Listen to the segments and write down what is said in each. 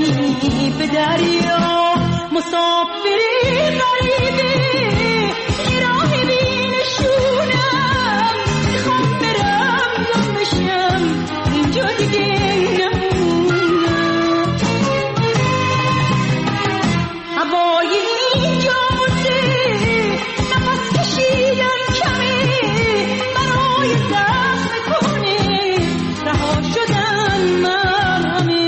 بزنی به دریا، مسافری غریبی یه راهی بینشونم، میخوام برم گم بشم اینجا دیگه نمونم. هوای اینجا مرده، نفس کشیدن کمه، برای زخم کنه رها شدن مرهمه.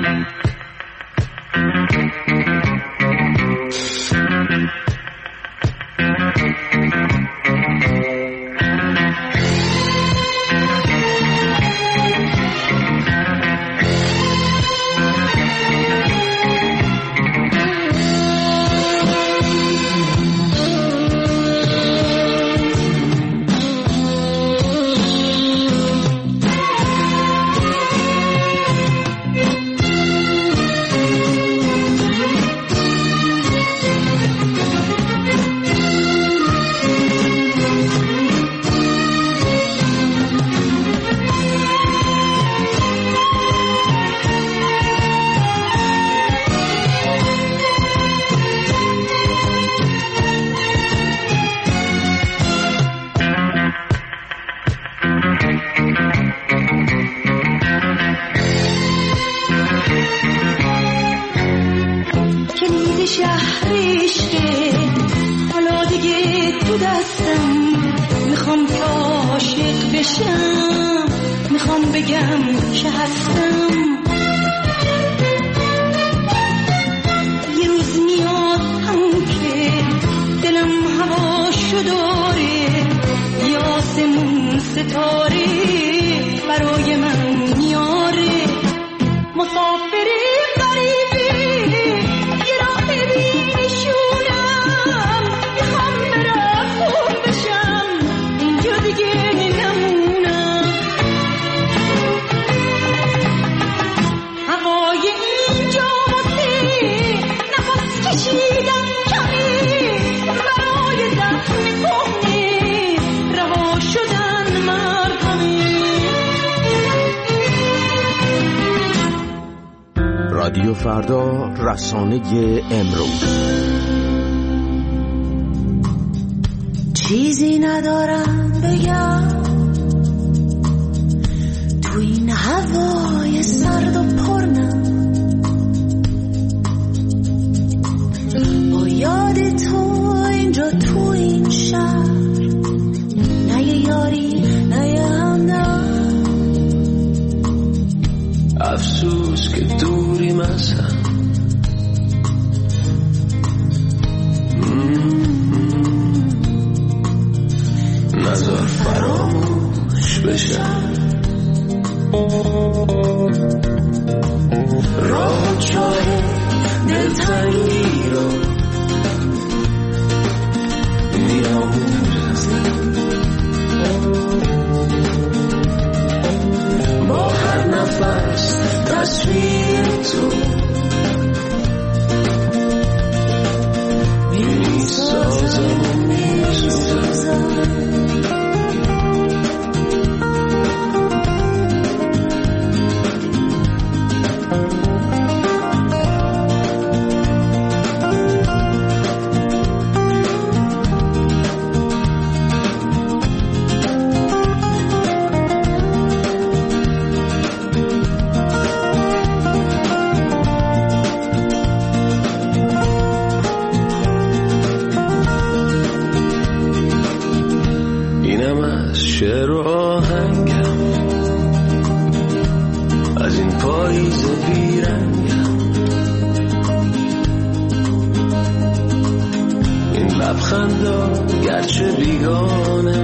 میخوام بگم که هستم. یه روز میاد همون که دلم هواشو داره، یه آسمون ستاره برای من میاره. مسافری غریبی یه راه بینشونم، میخوام برم خون بشم اینجا دیگه نمونم. هوای اینجا مرده، نفس کشیدن کمه، برای زخم کهنه رها شدن مرهمه. رادیو فردا، رسانه امروز. چیزی ندارم بگم تو این هوای سرد و پرنم، با یاد تو اینجا تو این شهر، نه یه یاری نه یه همدم. افسوس که دوریم از هم، نذار فراموش بشم. راه چای دلتنگی رو می‌آموزم، با هر نفس تصویر تو می‌سازم و می‌سوزم. شعر و آهنگم از این پاییز بیرنگم، این لبخندا گرچه بیگانه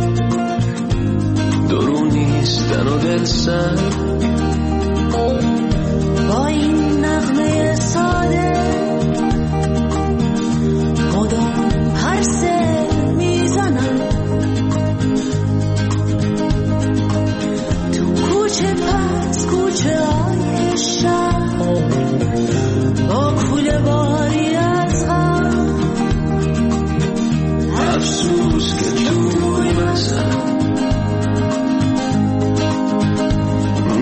درون نیستن و دل سنگ. با این نغمه ساده مدام پرسه میزنم، کوچه های شهر با کوله باری از غم. افسوس که توی مثل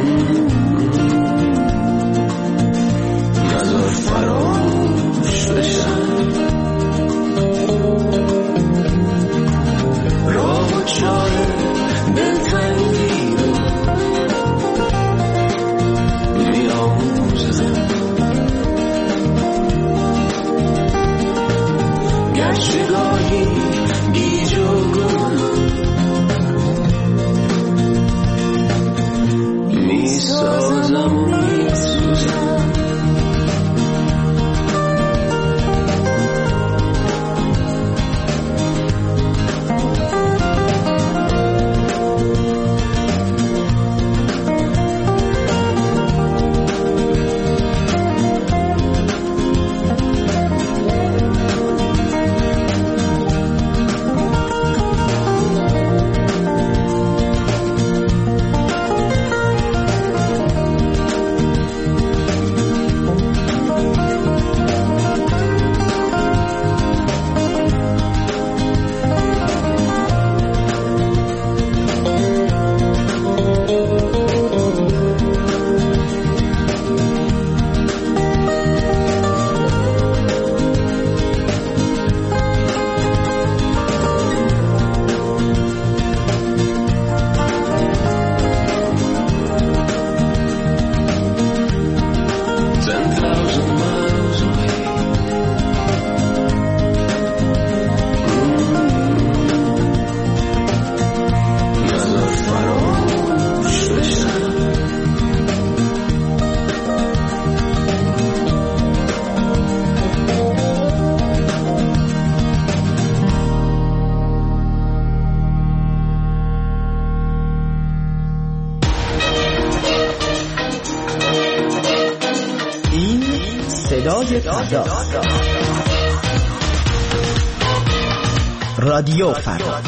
صدای فردا. رادیو فردا.